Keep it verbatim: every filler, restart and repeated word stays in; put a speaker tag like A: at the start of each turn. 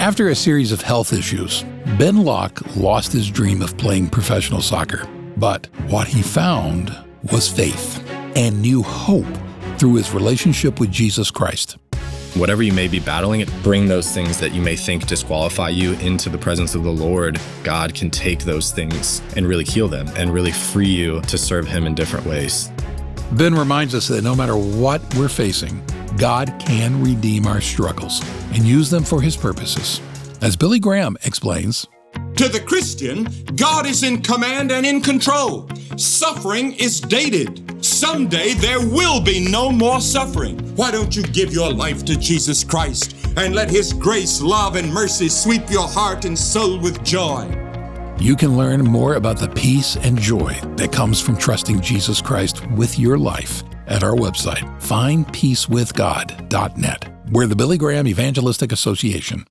A: After a series of health issues, Ben Locke lost his dream of playing professional soccer. But what he found was faith and new hope through his relationship with Jesus Christ.
B: Whatever you may be battling, bring those things that you may think disqualify you into the presence of the Lord. God can take those things and really heal them and really free you to serve Him in different ways.
A: Ben reminds us that no matter what we're facing, God can redeem our struggles and use them for His purposes. As Billy Graham explains,
C: to the Christian, God is in command and in control. Suffering is dated. Someday there will be no more suffering. Why don't you give your life to Jesus Christ and let His grace, love, and mercy sweep your heart and soul with joy?
A: You can learn more about the peace and joy that comes from trusting Jesus Christ with your life at our website, find peace with god dot net. We're the Billy Graham Evangelistic Association.